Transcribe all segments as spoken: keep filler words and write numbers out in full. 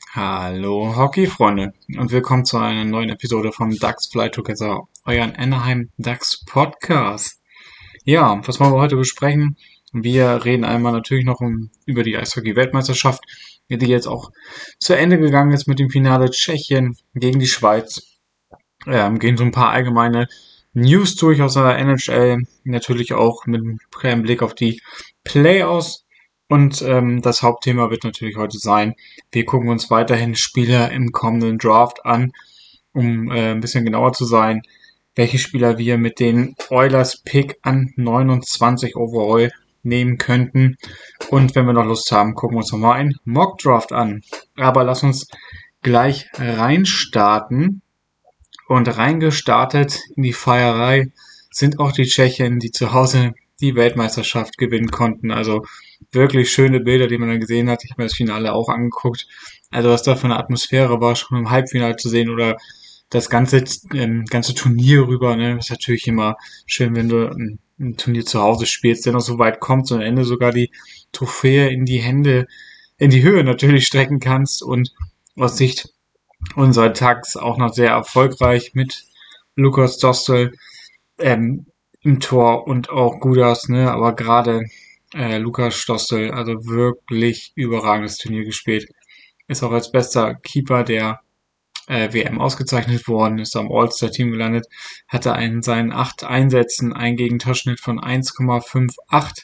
Hallo Hockey-Freunde und willkommen zu einer neuen Episode vom Ducks Fly Together, euren Anaheim Ducks Podcast. Ja, was wollen wir heute besprechen? Wir reden einmal natürlich noch um, über die Eishockey-Weltmeisterschaft, die jetzt auch zu Ende gegangen ist mit dem Finale Tschechien gegen die Schweiz. Ähm, gehen so ein paar allgemeine News durch aus der N H L, natürlich auch mit einem kleinen Blick auf die Playoffs. Und ähm, das Hauptthema wird natürlich heute sein, wir gucken uns weiterhin Spieler im kommenden Draft an, um äh, ein bisschen genauer zu sein, welche Spieler wir mit den Oilers Pick an neunundzwanzig overall nehmen könnten. Und wenn wir noch Lust haben, gucken wir uns nochmal einen Mock Draft an. Aber lass uns gleich reinstarten. Und reingestartet in die Feierei sind auch die Tschechen, die zu Hause die Weltmeisterschaft gewinnen konnten. Also wirklich schöne Bilder, die man dann gesehen hat. Ich habe mir das Finale auch angeguckt. Also was da für eine Atmosphäre war, schon im Halbfinale zu sehen oder das ganze ähm, ganze Turnier rüber. Ne, ist natürlich immer schön, wenn du ein, ein Turnier zu Hause spielst, der noch so weit kommt und am Ende sogar die Trophäe in die Hände, in die Höhe natürlich strecken kannst. Und aus Sicht unserer Tags auch noch sehr erfolgreich mit Lukas Dostal ähm, im Tor und auch Gudas, ne, aber gerade äh, Lukas Stostel, also wirklich überragendes Turnier gespielt. Ist auch als bester Keeper der äh, W M ausgezeichnet worden, ist am All-Star-Team gelandet, hatte in seinen acht Einsätzen einen Gegentorschnitt von eins Komma fünfundachtzig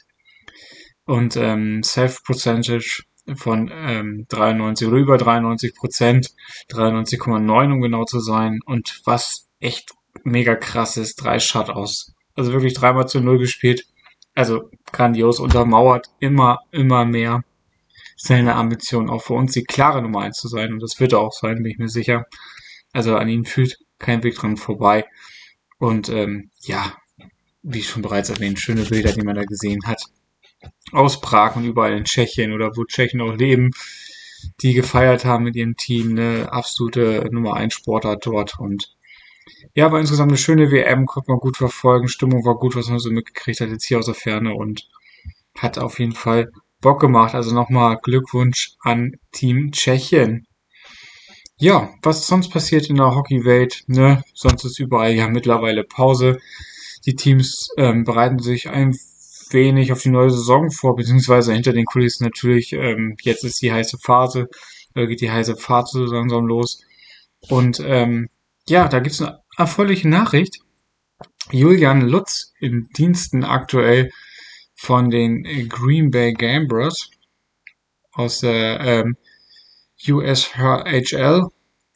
und ähm, Save-Percentage von ähm, dreiundneunzig oder über dreiundneunzig Prozent, dreiundneunzig Komma neun um genau zu sein. Und was echt mega krass ist, drei Shutouts. Also wirklich dreimal zu null gespielt. Also grandios, untermauert immer, immer mehr seine Ambition, auch für uns die klare Nummer eins zu sein. Und das wird er auch sein, bin ich mir sicher. Also an ihm führt kein Weg dran vorbei. Und ähm, ja, wie schon bereits erwähnt, schöne Bilder, die man da gesehen hat. Aus Prag und überall in Tschechien oder wo Tschechen auch leben, die gefeiert haben mit ihrem Team, eine absolute Nummer eins Sportart dort. Und ja, war insgesamt eine schöne W M, konnte man gut verfolgen, Stimmung war gut, was man so mitgekriegt hat jetzt hier aus der Ferne und hat auf jeden Fall Bock gemacht. Also nochmal Glückwunsch an Team Tschechien. Ja, was sonst passiert in der Hockeywelt, ne? Sonst ist überall ja mittlerweile Pause. Die Teams ähm, bereiten sich ein wenig auf die neue Saison vor, beziehungsweise hinter den Kulissen natürlich, ähm, jetzt ist die heiße Phase, da geht die heiße Phase so langsam los. Und ähm, ja, da gibt's eine erfreuliche Nachricht. Julian Lutz in Diensten aktuell von den Green Bay Gamblers aus der ähm, U S H L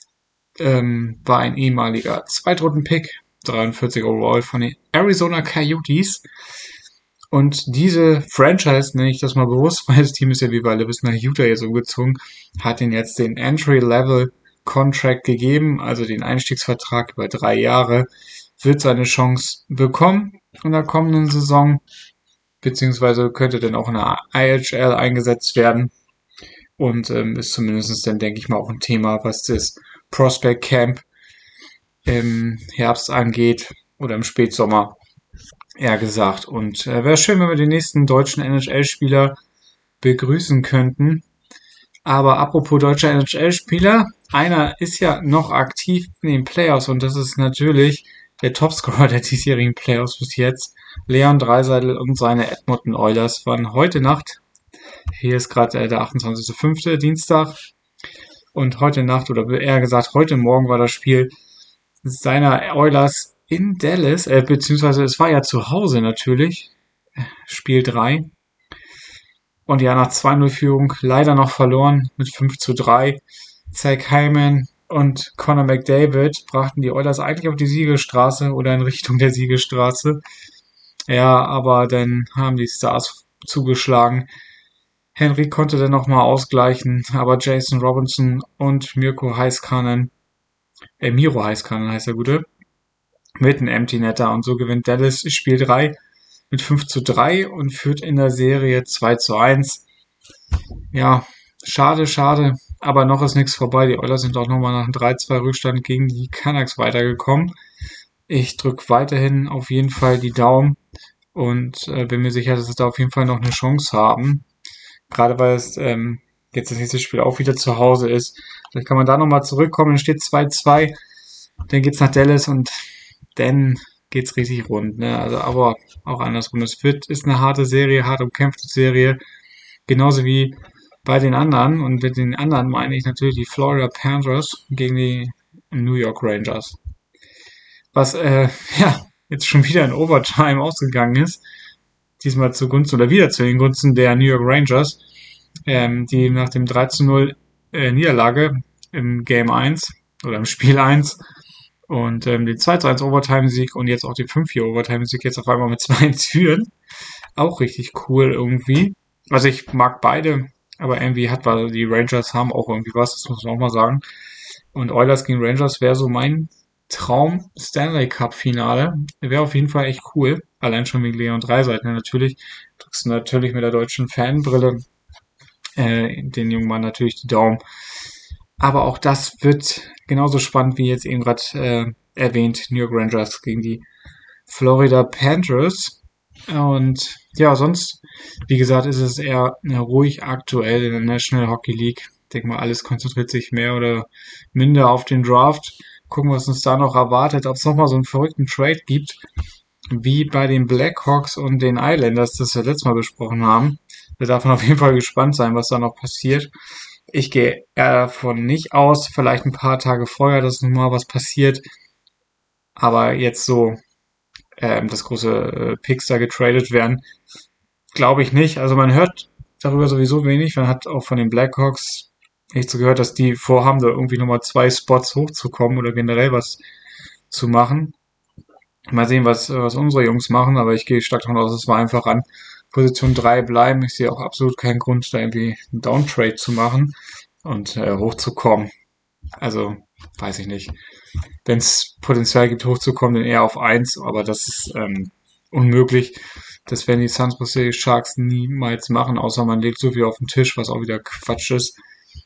ähm, war ein ehemaliger Zweitrunden-Pick, dreiundvierzig overall von den Arizona Coyotes. Und diese Franchise, nenne ich das mal bewusst, weil das Team ist ja, wie wir alle wissen, nach Utah jetzt umgezogen, hat ihnen jetzt den Entry-Level-Contract gegeben, also den Einstiegsvertrag über drei Jahre, wird seine Chance bekommen in der kommenden Saison, beziehungsweise könnte dann auch in der I H L eingesetzt werden und ähm, ist zumindest dann, denke ich mal, auch ein Thema, was das Prospect Camp im Herbst angeht oder im Spätsommer eher gesagt. Und äh, wäre schön, wenn wir den nächsten deutschen N H L-Spieler begrüßen könnten. Aber apropos deutscher N H L-Spieler, einer ist ja noch aktiv in den Playoffs und das ist natürlich der Topscorer der diesjährigen Playoffs bis jetzt. Leon Draisaitl und seine Edmonton Oilers waren heute Nacht, hier ist gerade äh, der achtundzwanzigster fünfte Dienstag, und heute Nacht, oder eher gesagt heute Morgen war das Spiel seiner Oilers in Dallas, äh, beziehungsweise es war ja zu Hause natürlich, Spiel drei. Und ja, nach zwei null Führung leider noch verloren mit fünf zu drei. Zach Hyman und Connor McDavid brachten die Oilers eigentlich auf die Siegesstraße oder in Richtung der Siegesstraße. Ja, aber dann haben die Stars zugeschlagen. Henry konnte dann nochmal ausgleichen, aber Jason Robinson und Mirko Heiskanen, äh, Miro Heiskanen heißt der Gute, mit einem Empty Netter, und so gewinnt Dallas Spiel drei mit fünf zu drei und führt in der Serie zwei zu eins. Ja, schade, schade, aber noch ist nichts vorbei. Die Oilers sind auch nochmal nach einem drei zwei Rückstand gegen die Canucks weitergekommen. Ich drücke weiterhin auf jeden Fall die Daumen und äh, bin mir sicher, dass sie da auf jeden Fall noch eine Chance haben. Gerade weil es ähm, jetzt das nächste Spiel auch wieder zu Hause ist. Vielleicht kann man da nochmal zurückkommen, dann steht zwei zwei, dann geht's nach Dallas und dann geht's richtig rund, ne? Also, aber auch andersrum. Es wird, ist eine harte Serie, hart umkämpfte Serie, genauso wie bei den anderen. Und mit den anderen meine ich natürlich die Florida Panthers gegen die New York Rangers. Was, äh, ja, jetzt schon wieder in Overtime ausgegangen ist. Diesmal zugunsten oder wieder zu den Gunsten der New York Rangers, ähm, die nach dem drei zu null äh, Niederlage im Game eins oder im Spiel eins und ähm, den zwei zu eins Overtime-Sieg und jetzt auch den fünf vier Overtime-Sieg jetzt auf einmal mit zwei eins führen. Auch richtig cool irgendwie. Also ich mag beide, aber irgendwie hat, weil die Rangers haben auch irgendwie was, das muss man auch mal sagen. Und Oilers gegen Rangers wäre so mein Traum Stanley Cup Finale. Wäre auf jeden Fall echt cool. Allein schon wegen Leon Draisaitl natürlich. Drückst du natürlich mit der deutschen Fanbrille äh, den jungen Mann natürlich die Daumen. Aber auch das wird genauso spannend wie jetzt eben gerade äh, erwähnt, New York Rangers gegen die Florida Panthers. Und ja, sonst, wie gesagt, ist es eher äh, ruhig aktuell in der National Hockey League. Ich denke mal, alles konzentriert sich mehr oder minder auf den Draft. Gucken, was uns da noch erwartet, ob es nochmal so einen verrückten Trade gibt, wie bei den Blackhawks und den Islanders, das wir letztes Mal besprochen haben. Da darf man auf jeden Fall gespannt sein, was da noch passiert. Ich gehe eher davon nicht aus, vielleicht ein paar Tage vorher, dass nochmal was passiert. Aber jetzt so, ähm, dass große äh, Picks da getradet werden, glaube ich nicht. Also man hört darüber sowieso wenig. Man hat auch von den Blackhawks nicht so gehört, dass die vorhaben, da irgendwie nochmal zwei Spots hochzukommen oder generell was zu machen. Mal sehen, was, was unsere Jungs machen, aber ich gehe stark davon aus, dass wir einfach an Position drei bleiben. Ich sehe auch absolut keinen Grund, da irgendwie einen Downtrade zu machen und äh, hochzukommen. Also, weiß ich nicht. Wenn es Potenzial gibt, hochzukommen, dann eher auf eins, aber das ist ähm, unmöglich. Das werden die San Jose Sharks niemals machen, außer man legt so viel auf den Tisch, was auch wieder Quatsch ist.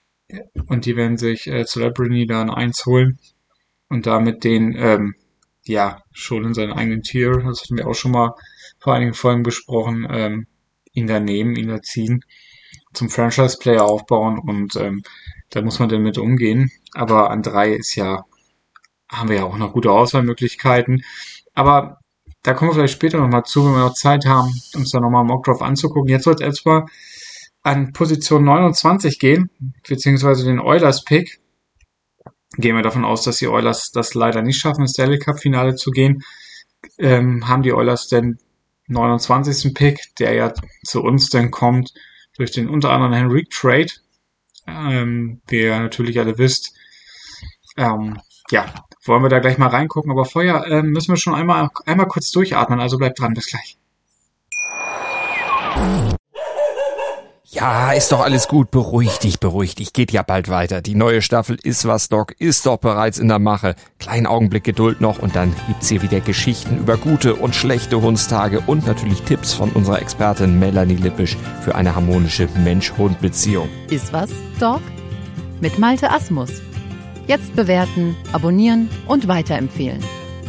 Und die werden sich äh, Celebrity da ein eins holen und damit den, ähm, ja, schon in seinem eigenen Tier, das hatten wir auch schon mal vor einigen Folgen besprochen, ähm, ihn da nehmen, ihn da ziehen, zum Franchise-Player aufbauen und ähm, da muss man dann mit umgehen. Aber an drei ist ja, haben wir ja auch noch gute Auswahlmöglichkeiten. Aber da kommen wir vielleicht später nochmal zu, wenn wir noch Zeit haben, uns da nochmal Mock Draft anzugucken. Jetzt soll es erstmal an Position neunundzwanzig gehen, beziehungsweise den Oilers-Pick. Gehen wir davon aus, dass die Oilers das leider nicht schaffen, ins Stanley Cup Finale zu gehen. Ähm, haben die Oilers den neunundzwanzigsten Pick, der ja zu uns dann kommt durch den unter anderem Henrik Trade. Ähm, wie ihr natürlich alle wisst. Ähm, ja, wollen wir da gleich mal reingucken. Aber vorher ähm, müssen wir schon einmal, einmal kurz durchatmen. Also bleibt dran, bis gleich. Ja, ist doch alles gut. Beruhig dich, beruhig dich. Geht ja bald weiter. Die neue Staffel Ist was, Doc ist doch bereits in der Mache. Kleinen Augenblick Geduld noch und dann gibt's hier wieder Geschichten über gute und schlechte Hundstage und natürlich Tipps von unserer Expertin Melanie Lippisch für eine harmonische Mensch-Hund-Beziehung. Ist was, Doc? Mit Malte Asmus. Jetzt bewerten, abonnieren und weiterempfehlen.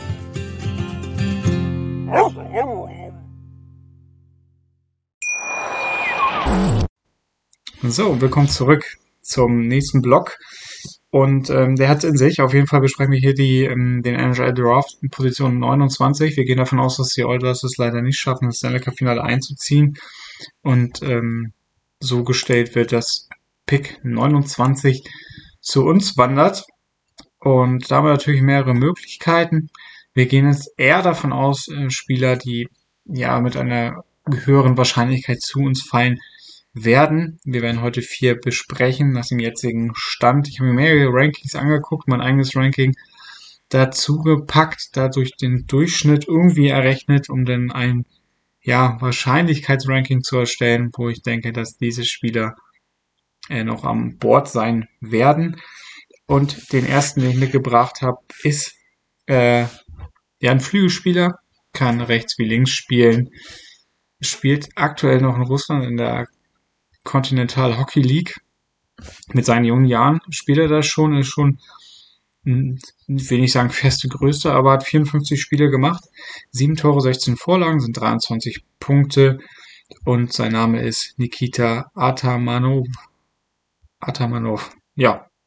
So, willkommen zurück zum nächsten Block. Und ähm, der hat in sich, auf jeden Fall besprechen wir hier die, ähm, den N H L Draft in Position neunundzwanzig. Wir gehen davon aus, dass die Oilers es leider nicht schaffen, das Stanley Cup Finale einzuziehen. Und ähm, so gestellt wird, dass Pick neunundzwanzig zu uns wandert. Und da haben wir natürlich mehrere Möglichkeiten. Wir gehen jetzt eher davon aus, äh, Spieler, die ja mit einer höheren Wahrscheinlichkeit zu uns fallen werden. Wir werden heute vier besprechen nach dem jetzigen Stand. Ich habe mir mehrere Rankings angeguckt, mein eigenes Ranking dazu gepackt, dadurch den Durchschnitt irgendwie errechnet, um dann ein ja Wahrscheinlichkeitsranking zu erstellen, wo ich denke, dass diese Spieler äh, noch am Board sein werden. Und den ersten, den ich mitgebracht habe, ist äh, ja ein Flügelspieler, kann rechts wie links spielen, spielt aktuell noch in Russland in der Continental Hockey League. Mit seinen jungen Jahren spielt er das schon, ist schon, will nicht sagen feste Größe, aber hat vierundfünfzig Spiele gemacht, sieben Tore, sechzehn Vorlagen, sind dreiundzwanzig Punkte und sein Name ist Nikita Atamanov. Atamanov, ja,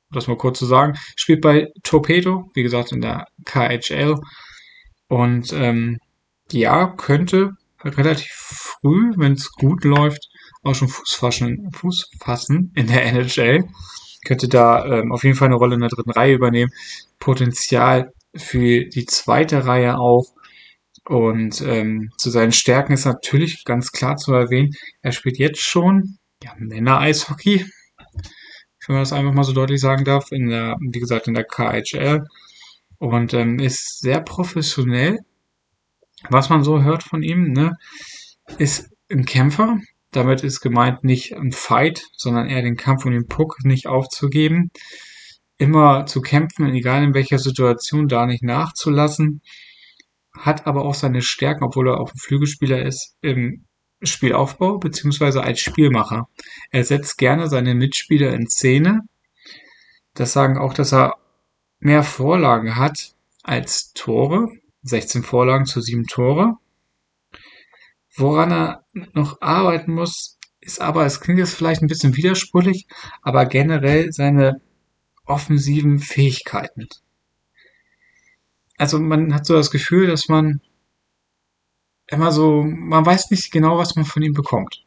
das mal kurz zu sagen, spielt bei Torpedo, wie gesagt in der K H L und ähm, ja, könnte relativ früh, wenn es gut läuft, auch schon Fuß fassen, Fuß fassen in der N H L. Könnte da ähm, auf jeden Fall eine Rolle in der dritten Reihe übernehmen. Potenzial für die zweite Reihe auch. Und ähm, zu seinen Stärken ist natürlich ganz klar zu erwähnen, er spielt jetzt schon ja, Männer-Eishockey, wenn man das einfach mal so deutlich sagen darf, in der, wie gesagt, in der K H L und ähm, ist sehr professionell. Was man so hört von ihm, ne, ist ein Kämpfer. Damit ist gemeint nicht ein Fight, sondern eher den Kampf um den Puck nicht aufzugeben. Immer zu kämpfen, egal in welcher Situation, da nicht nachzulassen. Hat aber auch seine Stärken, obwohl er auch ein Flügelspieler ist, im Spielaufbau beziehungsweise als Spielmacher. Er setzt gerne seine Mitspieler in Szene. Das sagen auch, dass er mehr Vorlagen hat als Tore. sechzehn Vorlagen zu sieben Tore. Woran er noch arbeiten muss, ist aber, es klingt jetzt vielleicht ein bisschen widersprüchlich, aber generell seine offensiven Fähigkeiten. Also man hat so das Gefühl, dass man immer so, man weiß nicht genau, was man von ihm bekommt.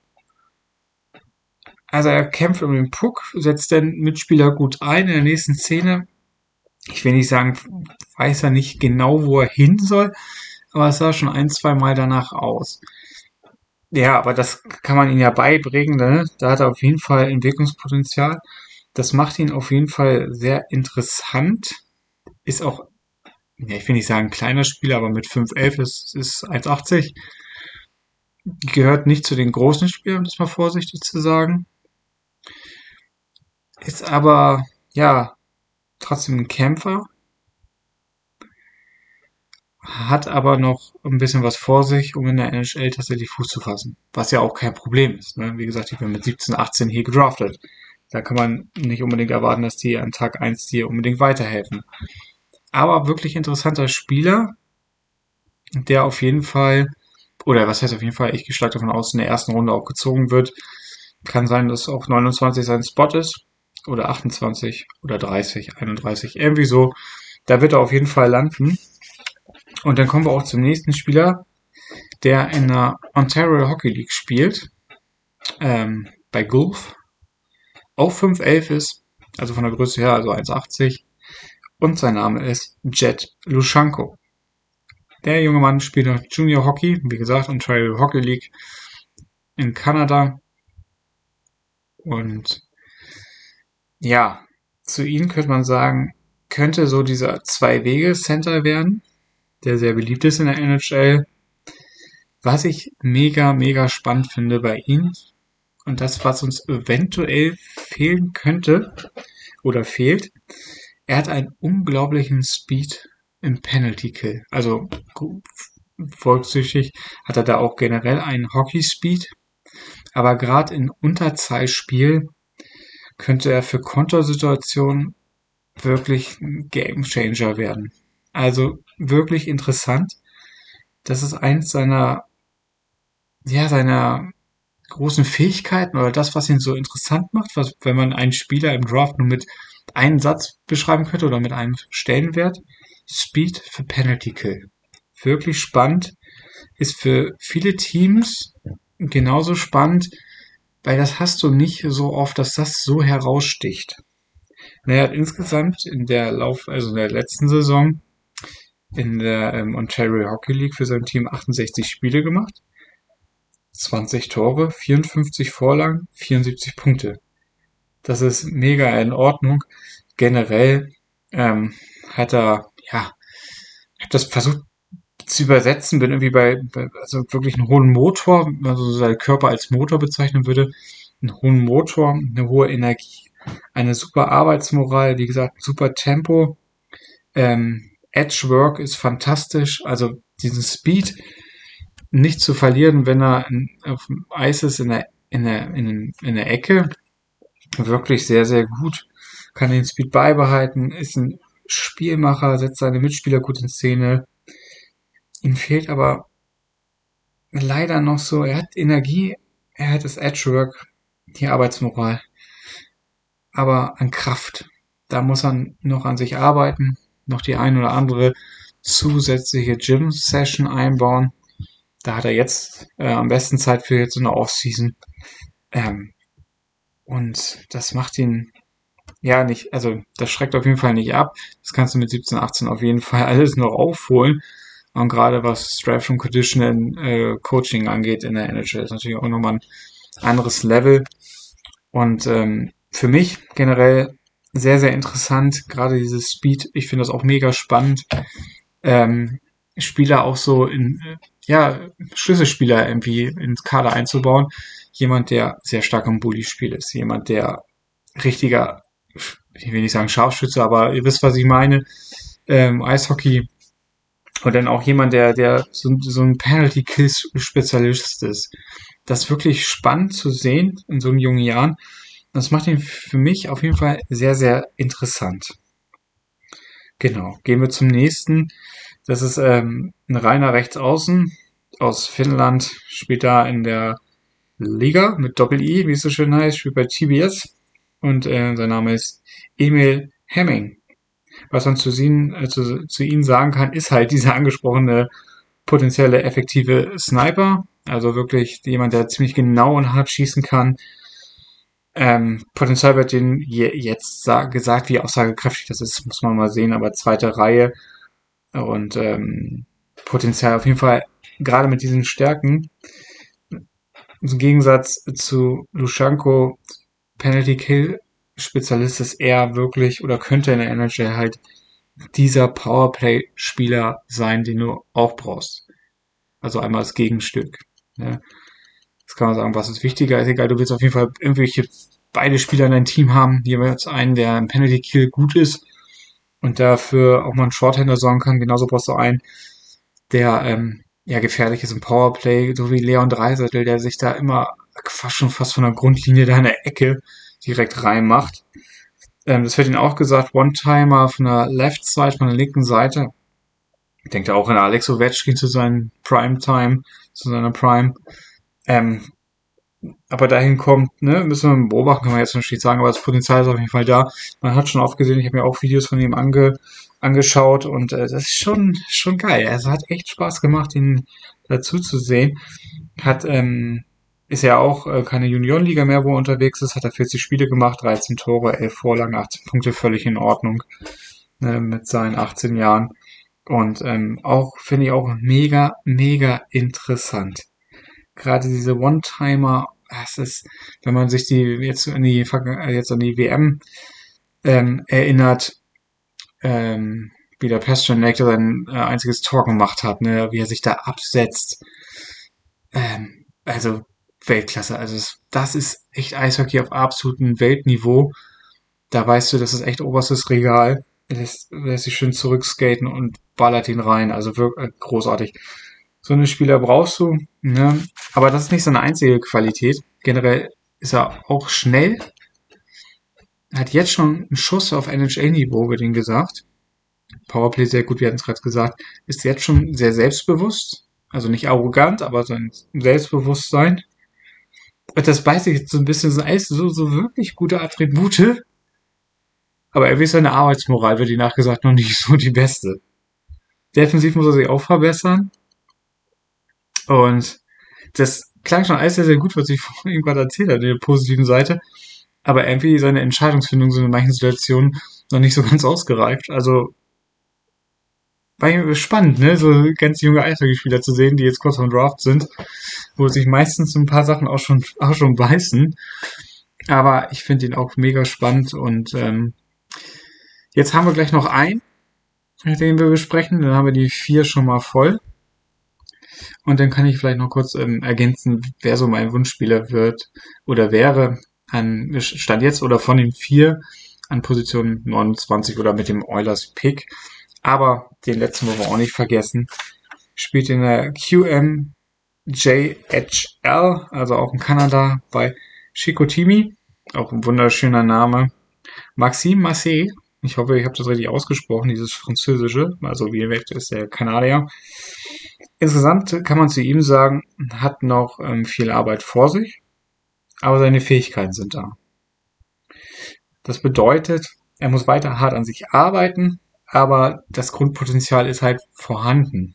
Also er kämpft um den Puck, setzt den Mitspieler gut ein in der nächsten Szene. Ich will nicht sagen, weiß er nicht genau, wo er hin soll, aber es sah schon ein, zwei Mal danach aus. Ja, aber das kann man ihm ja beibringen, ne? Da hat er auf jeden Fall Entwicklungspotenzial. Das macht ihn auf jeden Fall sehr interessant. Ist auch, ja, ich will nicht sagen kleiner Spieler, aber mit fünf elf ist, ist eins achtzig. Gehört nicht zu den großen Spielern, um das mal vorsichtig zu sagen. Ist aber, ja, trotzdem ein Kämpfer. Hat aber noch ein bisschen was vor sich, um in der N H L tatsächlich Fuß zu fassen. Was ja auch kein Problem ist. Ne? Wie gesagt, ich bin mit siebzehn, achtzehn hier gedraftet. Da kann man nicht unbedingt erwarten, dass die an Tag eins dir unbedingt weiterhelfen. Aber wirklich interessanter Spieler, der auf jeden Fall, oder was heißt auf jeden Fall, ich gehe stark davon aus, in der ersten Runde auch gezogen wird. Kann sein, dass auch neunundzwanzig sein Spot ist. Oder achtundzwanzig oder dreißig, einunddreißig, irgendwie so. Da wird er auf jeden Fall landen. Und dann kommen wir auch zum nächsten Spieler, der in der Ontario Hockey League spielt, ähm, bei Guelph, auch fünf elf ist, also von der Größe her, also eins achtzig, und sein Name ist Jett Lushanko. Der junge Mann spielt noch Junior Hockey, wie gesagt, Ontario Hockey League in Kanada. Und ja, zu ihm könnte man sagen, könnte so dieser Zwei-Wege-Center werden, der sehr beliebt ist in der N H L. Was ich mega, mega spannend finde bei ihm und das, was uns eventuell fehlen könnte oder fehlt, er hat einen unglaublichen Speed im Penalty Kill. Also volkssüchtig hat er da auch generell einen Hockey-Speed, aber gerade in Unterzahlspiel könnte er für Kontersituationen wirklich ein Gamechanger werden. Also wirklich interessant. Das ist eins seiner, ja, seiner großen Fähigkeiten oder das, was ihn so interessant macht, was, wenn man einen Spieler im Draft nur mit einem Satz beschreiben könnte oder mit einem Stellenwert. Speed für Penalty Kill. Wirklich spannend. Ist für viele Teams genauso spannend, weil das hast du nicht so oft, dass das so heraussticht. Er hat insgesamt in der Lauf, also in der letzten Saison in der ähm, Ontario Hockey League für sein Team achtundsechzig Spiele gemacht, zwanzig Tore, vierundfünfzig Vorlagen, vierundsiebzig Punkte. Das ist mega in Ordnung. Generell ähm, hat er, ja, ich habe das versucht zu übersetzen, bin irgendwie bei, bei also wirklich einen hohen Motor, also sein Körper als Motor bezeichnen würde, einen hohen Motor, eine hohe Energie, eine super Arbeitsmoral, wie gesagt, super Tempo, ähm, Edge Work ist fantastisch, also diesen Speed nicht zu verlieren, wenn er auf dem Eis ist in der, in der, in, in der Ecke, wirklich sehr, sehr gut, kann den Speed beibehalten, ist ein Spielmacher, setzt seine Mitspieler gut in Szene. Ihm fehlt aber leider noch so, er hat Energie, er hat das Edge Work, die Arbeitsmoral, aber an Kraft Da muss er noch an sich arbeiten, noch die ein oder andere zusätzliche Gym-Session einbauen. Da hat er jetzt äh, am besten Zeit für jetzt in der Offseason. Ähm, und das macht ihn ja nicht, also das schreckt auf jeden Fall nicht ab. Das kannst du mit siebzehn, achtzehn auf jeden Fall alles noch aufholen. Und gerade was Strength und Conditioning äh, Coaching angeht in der N H L ist natürlich auch nochmal ein anderes Level. Und ähm, für mich generell sehr, sehr interessant, gerade dieses Speed. Ich finde das auch mega spannend. Ähm, Spieler auch so in, ja, Schlüsselspieler irgendwie ins Kader einzubauen. Jemand, der sehr stark im Bully-Spiel ist. Jemand, der richtiger, ich will nicht sagen Scharfschütze, aber ihr wisst, was ich meine, ähm, Eishockey. Und dann auch jemand, der, der so, so ein Penalty-Kill-Spezialist ist. Das ist wirklich spannend zu sehen in so jungen Jahren. Das macht ihn für mich auf jeden Fall sehr, sehr interessant. Genau, gehen wir zum nächsten. Das ist ähm, ein reiner Rechtsaußen aus Finnland, spielt da in der Liga mit Doppel-I, wie es so schön heißt, spielt bei T B S. Und äh, sein Name ist Emil Hemming. Was man zu ihnen, äh, zu, zu ihnen sagen kann, ist halt dieser angesprochene potenzielle effektive Sniper. Also wirklich jemand, der ziemlich genau und hart schießen kann. Ähm, Potenzial wird denen je, jetzt sag, gesagt, wie aussagekräftig das ist, muss man mal sehen, aber zweite Reihe. Und ähm, Potenzial auf jeden Fall, gerade mit diesen Stärken, im Gegensatz zu Luschanko, Penalty-Kill-Spezialist ist er wirklich, oder könnte in der N H L halt dieser Powerplay-Spieler sein, den du auch brauchst. Also einmal als Gegenstück. Ja. Jetzt kann man sagen, was ist wichtiger, ist egal, du willst auf jeden Fall irgendwelche beide Spieler in deinem Team haben, jeweils einen, der im Penalty-Kill gut ist und dafür auch mal einen Shorthander sorgen kann. Genauso brauchst du einen, der ähm, ja gefährlich ist im Powerplay, so wie Leon Draisaitl, der sich da immer fast schon fast von der Grundlinie da in der Ecke direkt reinmacht. Ähm, das wird ihnen auch gesagt, One-Timer von der Left Side, von der linken Seite. Ich denke auch an Alex Ovechkin zu seinen Prime-Time, zu seiner Prime. Ähm, aber dahin kommt, ne, müssen wir beobachten, kann man jetzt nicht sagen, aber das Potenzial ist auf jeden Fall da. Man hat schon oft gesehen, ich habe mir auch Videos von ihm ange, angeschaut und äh, das ist schon schon geil. Also hat echt Spaß gemacht, ihn dazu zu sehen. Hat ähm, ist ja auch äh, keine Juniorenliga mehr, wo er unterwegs ist, hat er vierzig Spiele gemacht, dreizehn Tore, elf Vorlagen, achtzehn Punkte, völlig in Ordnung äh, mit seinen achtzehn Jahren. Und ähm, auch, finde ich auch mega, mega interessant. Gerade diese One-Timer, das ist, wenn man sich die jetzt an die jetzt an die W M ähm, erinnert, ähm, wie der Pastrnak sein äh, einziges Tor gemacht hat, ne, wie er sich da absetzt. Ähm, also Weltklasse. Also es, das ist echt Eishockey auf absolutem Weltniveau. Da weißt du, das ist echt oberstes Regal. Er lässt, lässt sich schön zurückskaten und ballert ihn rein. Also wirklich großartig. So eine Spieler brauchst du, ne? Aber das ist nicht seine einzige Qualität. Generell ist er auch schnell. Er hat jetzt schon einen Schuss auf N H L-Niveau, wird ihm gesagt. Powerplay sehr gut, wir hatten es gerade gesagt. Ist jetzt schon sehr selbstbewusst. Also nicht arrogant, aber sein Selbstbewusstsein. Und das beißt sich jetzt so ein bisschen so, so, so wirklich gute Attribute. Aber er weiß, seine Arbeitsmoral wird ihm nachgesagt noch nicht so die beste. Defensiv muss er sich auch verbessern. Und das klang schon alles sehr, sehr gut, was ich vorhin gerade erzählt habe, in der positiven Seite. Aber irgendwie seine Entscheidungsfindung sind in manchen Situationen noch nicht so ganz ausgereift. Also war spannend, ne, so ganz junge Eishockeyspieler zu sehen, die jetzt kurz vom Draft sind, wo sich meistens ein paar Sachen auch schon auch schon beißen. Aber ich finde ihn auch mega spannend und ähm, jetzt haben wir gleich noch einen, den wir besprechen. Dann haben wir die vier schon mal voll. Und dann kann ich vielleicht noch kurz ähm, ergänzen, wer so mein Wunschspieler wird oder wäre an Stand jetzt oder von den vier an Position neunundzwanzig oder mit dem Oilers Pick. Aber den letzten wollen wir auch nicht vergessen. Spielt in der Q M J H L, also auch in Kanada bei Chicoutimi. Auch ein wunderschöner Name. Maxime Massé. Ich hoffe, ich habe das richtig ausgesprochen, dieses Französische. Also wie ihr wisst, ist der Kanadier. Insgesamt kann man zu ihm sagen, hat noch ähm, viel Arbeit vor sich, aber seine Fähigkeiten sind da. Das bedeutet, Er muss weiter hart an sich arbeiten, aber das Grundpotenzial ist halt vorhanden.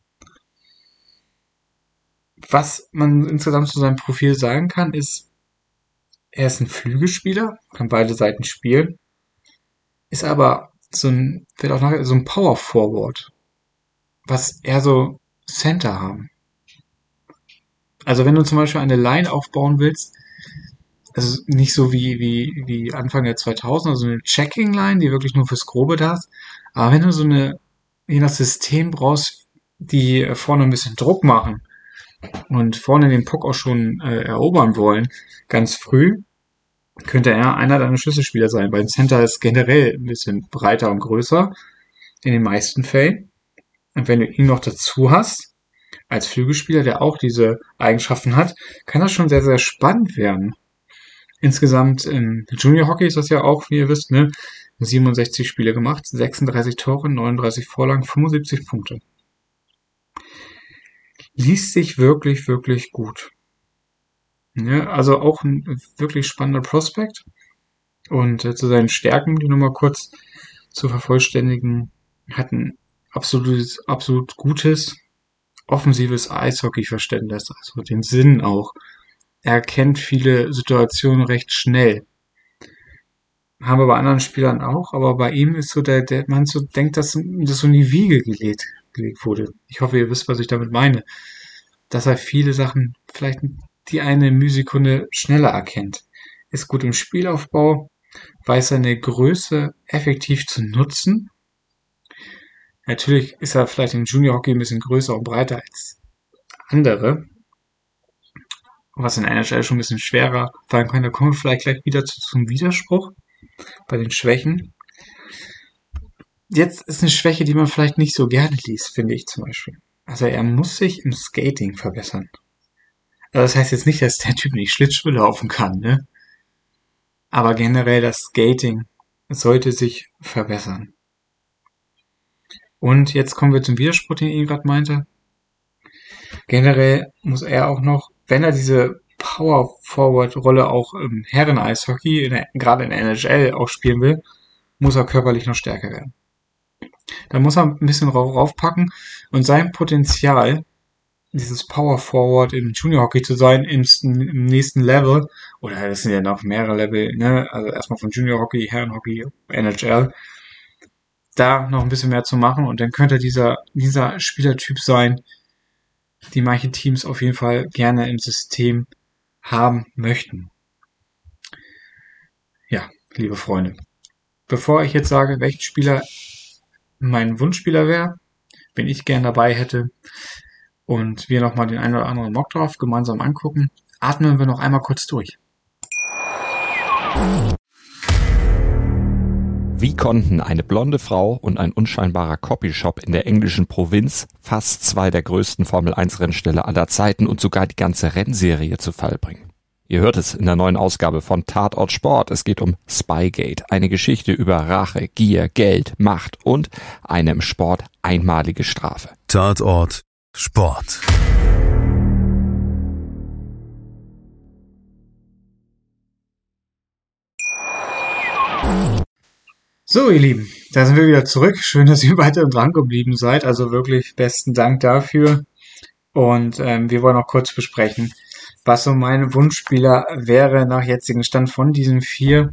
Was man insgesamt zu seinem Profil sagen kann, ist, er ist ein Flügelspieler, kann beide Seiten spielen, ist aber so ein, wird auch nachher so ein Power Forward, was eher so Center haben. Also wenn du zum Beispiel eine Line aufbauen willst, also nicht so wie, wie, wie Anfang der zweitausender, so eine Checking-Line, die wirklich nur fürs Grobe da ist, aber wenn du so eine, je nach System brauchst, die vorne ein bisschen Druck machen und vorne den Puck auch schon äh, erobern wollen, ganz früh, könnte er einer deiner Schlüsselspieler sein, weil ein Center ist generell ein bisschen breiter und größer, in den meisten Fällen. Und wenn du ihn noch dazu hast, als Flügelspieler, der auch diese Eigenschaften hat, kann das schon sehr, sehr spannend werden. Insgesamt im Junior Hockey ist das ja auch, wie ihr wisst, ne, siebenundsechzig Spiele gemacht, sechsunddreißig Tore, neununddreißig Vorlagen, fünfundsiebzig Punkte. Liest sich wirklich, wirklich gut. Ja, also auch ein wirklich spannender Prospekt. Und äh, zu seinen Stärken, die nochmal kurz zu vervollständigen, hat ein absolutes, absolut gutes, offensives Eishockey-Verständnis, also den Sinn auch. Er kennt viele Situationen recht schnell. Haben wir bei anderen Spielern auch, aber bei ihm ist so der, der man so denkt, dass das so in die Wiege gelegt, gelegt wurde. Ich hoffe, ihr wisst, was ich damit meine. Dass er viele Sachen vielleicht die eine Mühsekunde schneller erkennt. Ist gut im Spielaufbau, weiß seine Größe effektiv zu nutzen. Natürlich ist er vielleicht im Junior Hockey ein bisschen größer und breiter als andere, was in der N H L schon ein bisschen schwerer fallen kann. Da kommen wir vielleicht gleich wieder zu, zum Widerspruch bei den Schwächen. Jetzt ist eine Schwäche, die man vielleicht nicht so gerne liest, finde ich zum Beispiel. Also er muss sich im Skating verbessern. Also das heißt jetzt nicht, dass der Typ nicht Schlittschuh laufen kann, ne? Aber generell das Skating sollte sich verbessern. Und jetzt kommen wir zum Widerspruch, den ich gerade meinte. Generell muss er auch noch, wenn er diese Power-Forward-Rolle auch im Herren-Eishockey, gerade in der N H L auch spielen will, muss er körperlich noch stärker werden. Da muss er ein bisschen raufpacken und sein Potenzial, dieses Power Forward im Junior Hockey zu sein, im, im nächsten Level, oder das sind ja noch mehrere Level, ne, also erstmal von Junior Hockey, Herren Hockey, N H L, da noch ein bisschen mehr zu machen und dann könnte dieser, dieser Spielertyp sein, die manche Teams auf jeden Fall gerne im System haben möchten. Ja, liebe Freunde, bevor ich jetzt sage, welchen Spieler mein Wunschspieler wäre, wen ich gern dabei hätte, und wir nochmal den einen oder anderen Mock drauf gemeinsam angucken, atmen wir noch einmal kurz durch. Wie konnten eine blonde Frau und ein unscheinbarer Copyshop in der englischen Provinz fast zwei der größten Formel eins Rennställe aller Zeiten und sogar die ganze Rennserie zu Fall bringen? Ihr hört es in der neuen Ausgabe von Tatort Sport. Es geht um Spygate, eine Geschichte über Rache, Gier, Geld, Macht und eine im Sport einmalige Strafe. Tatort Sport. So, ihr Lieben, da sind wir wieder zurück. Schön, dass ihr weiter dran geblieben seid. Also wirklich besten Dank dafür. Und ähm, wir wollen noch kurz besprechen, was so mein Wunschspieler wäre nach jetzigem Stand von diesen vier.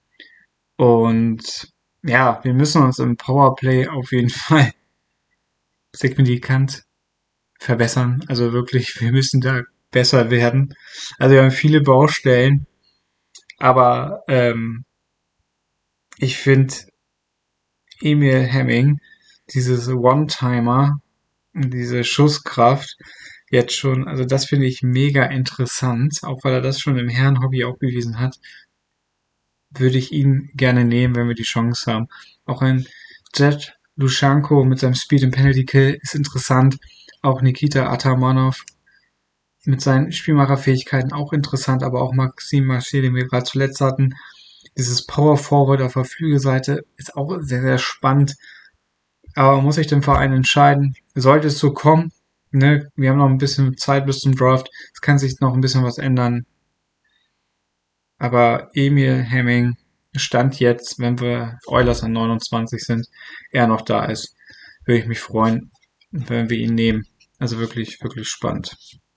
Und ja, wir müssen uns im Powerplay auf jeden Fall signifikant verbessern. Also wirklich, wir müssen da besser werden. Also wir haben viele Baustellen, aber ähm, ich finde Emil Hemming, dieses One-Timer, diese Schusskraft, jetzt schon, also das finde ich mega interessant, auch weil er das schon im Herrenhobby auch bewiesen hat, würde ich ihn gerne nehmen, wenn wir die Chance haben. Auch ein Jet Luschanko mit seinem Speed and Penalty Kill ist interessant, auch Nikita Atamanov mit seinen Spielmacherfähigkeiten auch interessant, aber auch Maxim Marché, den wir gerade zuletzt hatten, dieses Power Forward auf der Flügelseite ist auch sehr, sehr spannend. Aber man muss sich den Verein entscheiden. Sollte es so kommen, ne, wir haben noch ein bisschen Zeit bis zum Draft. Es kann sich noch ein bisschen was ändern. Aber Emil Hemming Stand jetzt, wenn wir Oilers an neunundzwanzig sind, er noch da ist, würde ich mich freuen, wenn wir ihn nehmen. Also wirklich, wirklich spannend.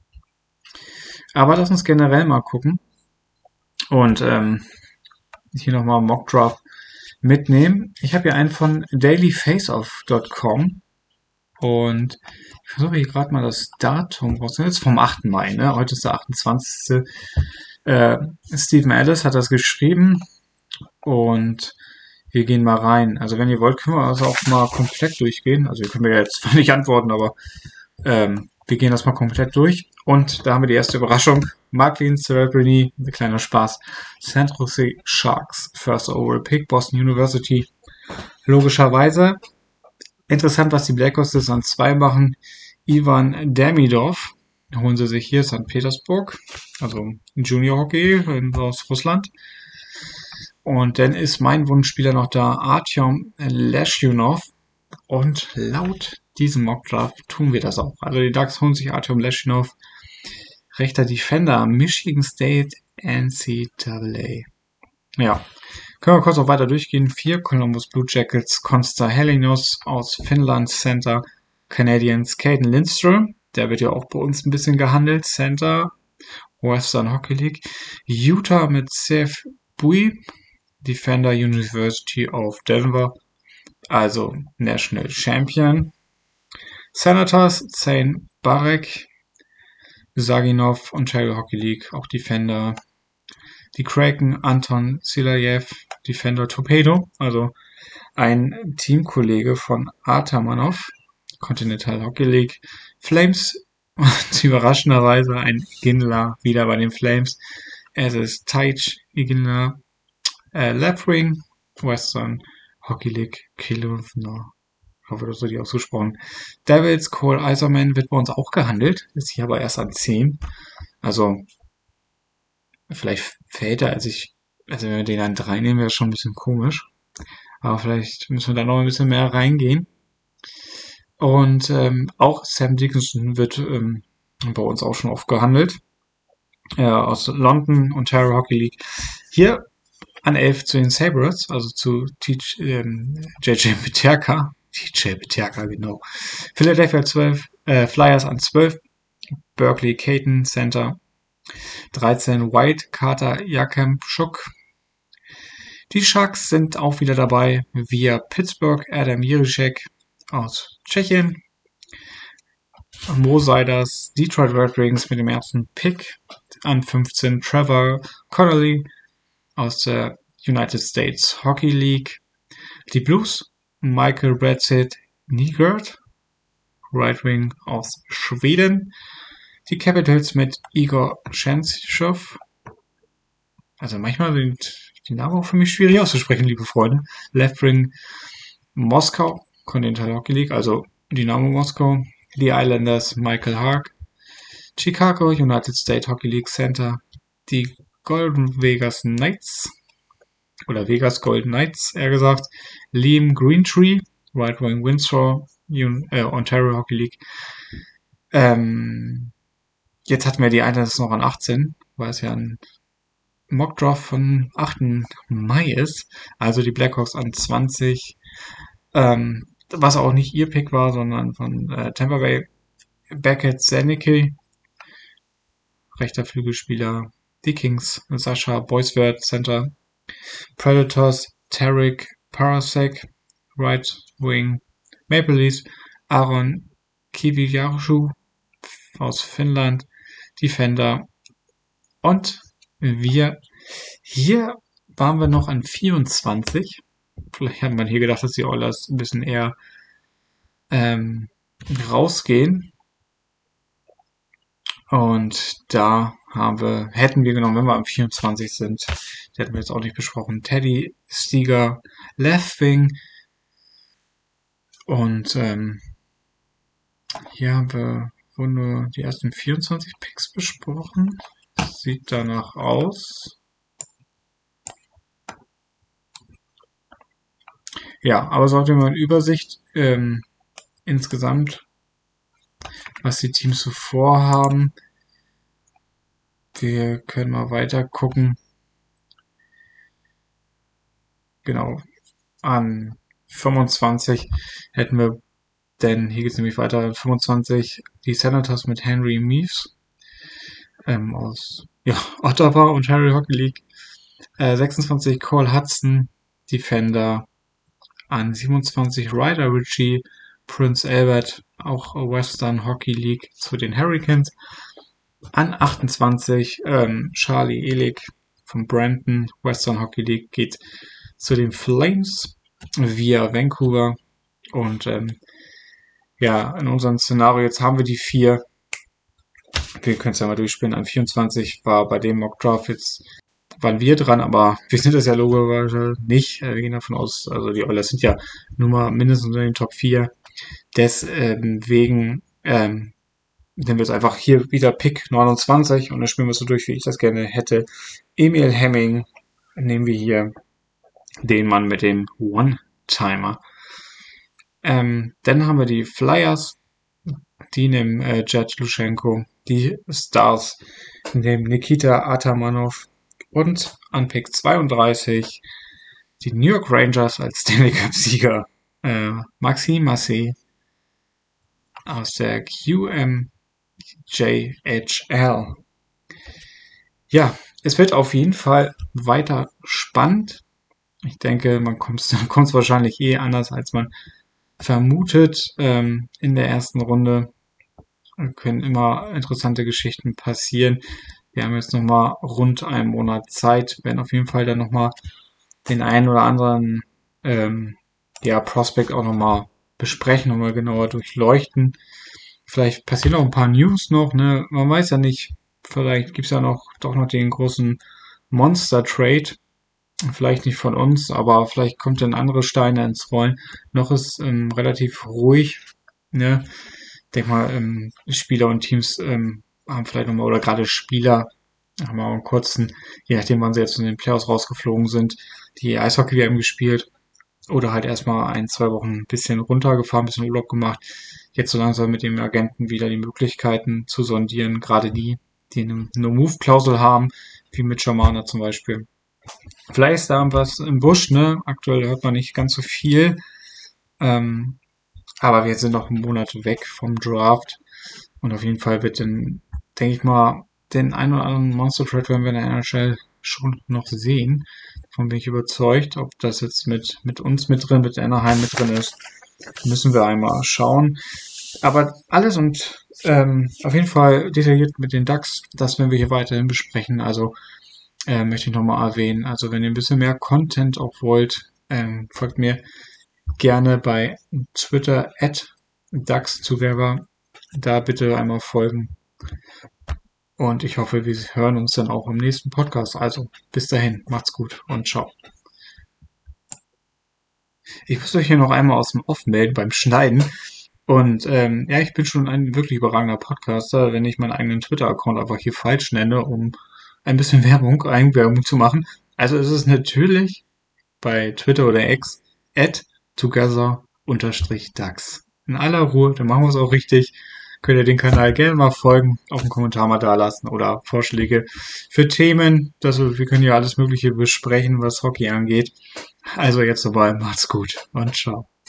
Aber lass uns generell mal gucken und ähm, hier nochmal Mock Draft mitnehmen. Ich habe hier einen von daily faceoff Punkt com und ich versuche hier gerade mal das Datum rauszunehmen. Das ist vom achten Mai, ne? Heute ist der achtundzwanzigste Äh, Stephen Ellis hat das geschrieben und wir gehen mal rein. Also wenn ihr wollt, können wir das auch mal komplett durchgehen. Also ihr könnt mir jetzt nicht antworten, aber ähm, wir gehen das mal komplett durch. Und da haben wir die erste Überraschung. Marklin Cerebrini, ein kleiner Spaß. San Jose Sharks, First Overall Pick, Boston University. Logischerweise. Interessant, was die Blackhawks das an zwei machen. Ivan Demidov holen sie sich hier Sankt Petersburg, also Junior Hockey aus Russland. Und dann ist mein Wunschspieler noch da, Artyom Leschunov. Und laut diesem Mockdraft tun wir das auch. Also die Ducks holen sich Artyom Leschunov, rechter Defender, Michigan State N C double A. Ja, können wir kurz auch weiter durchgehen. Vier Columbus Blue Jackets, Konsta Helinos aus Finnland, Center, Canadiens, Caden Lindström. Der wird ja auch bei uns ein bisschen gehandelt. Center, Western Hockey League. Utah mit Seth Bui, Defender, University of Denver, also National Champion. Senators, Zane Barek, Saginov, Ontario Hockey League, auch Defender. Die Kraken, Anton Silayev, Defender Torpedo, also ein Teamkollege von Atamanov, Continental Hockey League. Flames, überraschenderweise ein Iginla wieder bei den Flames. Es ist Taich Iginla, äh, Left Wing, Western Hockey League, Kilovna. Ich hoffe, das wird die ausgesprochen. Devils, Cole Eiserman wird bei uns auch gehandelt, ist hier aber erst an zehn. Also, vielleicht fällt er, als ich, also wenn wir den an drei nehmen, wäre das schon ein bisschen komisch. Aber vielleicht müssen wir da noch ein bisschen mehr reingehen. Und ähm, auch Sam Dickinson wird ähm, bei uns auch schon oft gehandelt. Äh, aus London, Ontario Hockey League. Hier an elf zu den Sabres, also zu Teach, ähm, J J Peterka. T J Peterka, genau. Philadelphia zwölf, äh, Flyers an zwölf. Berkeley Caton Center. dreizehn White, Carter Jakemchuk. Die Sharks sind auch wieder dabei via Pittsburgh, Adam Jiříček aus Tschechien. Mo Seiders, Detroit Red Wings mit dem ersten Pick an fünfzehn. Trevor Connolly aus der United States Hockey League. Die Blues, Michael Bradsit Nygard, Right Wing aus Schweden. Die Capitals mit Igor Shenschow. Also manchmal sind die Namen auch für mich schwierig auszusprechen, liebe Freunde. Left Wing Moskau, Continental Hockey League, also Dynamo Moskau. Die Islanders Michael Hark. Chicago United States Hockey League Center. Die Golden Vegas Knights. Oder Vegas Golden Knights, eher gesagt. Liam Greentree, Right Wing Windsor, Un- äh, Ontario Hockey League. Ähm, jetzt hatten wir die Islanders noch an achtzehn, weil es ja ein Mockdraft von achten Mai ist. Also die Blackhawks an zwanzig. Ähm, was auch nicht ihr Pick war, sondern von äh, Tampa Bay. Beckett Zanicki, rechter Flügelspieler. Die Kings, Sascha Boisvert, Center. Predators, Tarek Parasek, Right Wing. Maple Leafs, Aaron Kivijarshu aus Finnland, Defender. Und wir, hier waren wir noch an vierundzwanzig. Vielleicht hat man hier gedacht, dass die Oilers ein bisschen eher ähm, rausgehen. Und da haben wir, hätten wir genommen, wenn wir am vierundzwanzig sind, das hätten wir jetzt auch nicht besprochen, Teddy Stieger, Left Wing. Und ähm, hier haben wir wohl nur die ersten vierundzwanzig Picks besprochen. Das sieht danach aus. Ja, aber so habt ihr mal eine Übersicht ähm, insgesamt, was die Teams so vorhaben. Wir können mal weiter gucken. genau, an fünfundzwanzig hätten wir, denn hier geht es nämlich weiter, fünfundzwanzig die Senators mit Henry Meaves ähm, aus ja, Ottawa und Harry Hockey League. Äh, sechsundzwanzig Cole Hudson, Defender. An siebenundzwanzig Ryder Ritchie, Prince Albert, auch Western Hockey League zu den Hurricanes. An achtundzwanzig ähm, Charlie Elick von Brandon, Western Hockey League, geht zu den Flames via Vancouver. Und ähm, ja, in unserem Szenario jetzt haben wir die vier. Wir können es ja mal durchspielen. An vierundzwanzig war bei dem Mock Draft jetzt waren wir dran, aber wir sind das ja logischerweise nicht. Wir gehen davon aus, also die Oilers sind ja nur mal mindestens unter den Top vier. Deswegen ähm, nehmen wir jetzt einfach hier wieder Pick neunundzwanzig und dann spielen wir es so durch, wie ich das gerne hätte. Emil Hemming nehmen wir hier den Mann mit dem One-Timer. Ähm, dann haben wir die Flyers, die nehmen äh, Jed Luschenko, die Stars nehmen Nikita Atamanov und an Pick zweiunddreißig die New York Rangers als Stanley Cup-Sieger äh, Maxime Massé aus der Q M J H L. Ja, es wird auf jeden Fall weiter spannend. Ich denke, man kommt es wahrscheinlich eh anders, als man vermutet. Ähm, in der ersten Runde können immer interessante Geschichten passieren. Wir haben jetzt nochmal rund einen Monat Zeit, werden auf jeden Fall dann nochmal den einen oder anderen ähm, ja, Prospect auch nochmal besprechen, nochmal genauer durchleuchten. Vielleicht passieren auch ein paar News noch, ne? Man weiß ja nicht, vielleicht gibt's ja noch doch noch den großen Monster-Trade. Vielleicht nicht von uns, aber vielleicht kommt dann andere Steine ins Rollen. Noch ist ähm, relativ ruhig, ne? Ich denke mal, ähm, Spieler und Teams ähm, haben vielleicht nochmal, oder gerade Spieler haben wir auch einen kurzen, je nachdem wann sie jetzt in den Playoffs rausgeflogen sind, die Eishockey-W M gespielt oder halt erstmal ein, zwei Wochen ein bisschen runtergefahren, ein bisschen Urlaub gemacht. Jetzt so langsam mit dem Agenten wieder die Möglichkeiten zu sondieren, gerade die, die eine No-Move-Klausel haben, wie mit Schamana zum Beispiel. Vielleicht ist da was im Busch, ne? Aktuell hört man nicht ganz so viel. Ähm, aber wir sind noch einen Monat weg vom Draft. Und auf jeden Fall wird dann, denke ich mal, den einen oder anderen Monster Trade werden wir in der N H L schon noch sehen. Davon bin ich überzeugt. Ob das jetzt mit, mit uns mit drin, mit Anaheim mit drin ist, müssen wir einmal schauen. Aber alles und ähm, auf jeden Fall detailliert mit den Ducks, das werden wir hier weiterhin besprechen. Also äh, möchte ich nochmal erwähnen. Also wenn ihr ein bisschen mehr Content auch wollt, ähm, folgt mir gerne bei Twitter at DucksZuwerber. Da bitte einmal folgen. Und ich hoffe, wir hören uns dann auch im nächsten Podcast. Also bis dahin, macht's gut und ciao. Ich muss euch hier noch einmal aus dem Off melden beim Schneiden. Und ähm, ja, ich bin schon ein wirklich überragender Podcaster, wenn ich meinen eigenen Twitter-Account einfach hier falsch nenne, um ein bisschen Werbung, Eigenwerbung zu machen. Also es ist natürlich bei Twitter oder X at together-ducks. In aller Ruhe, dann machen wir es auch richtig. Könnt ihr den Kanal gerne mal folgen, auch einen Kommentar mal da lassen oder Vorschläge für Themen. Das, wir können ja alles Mögliche besprechen, was Hockey angeht. Also jetzt dabei, macht's gut und ciao.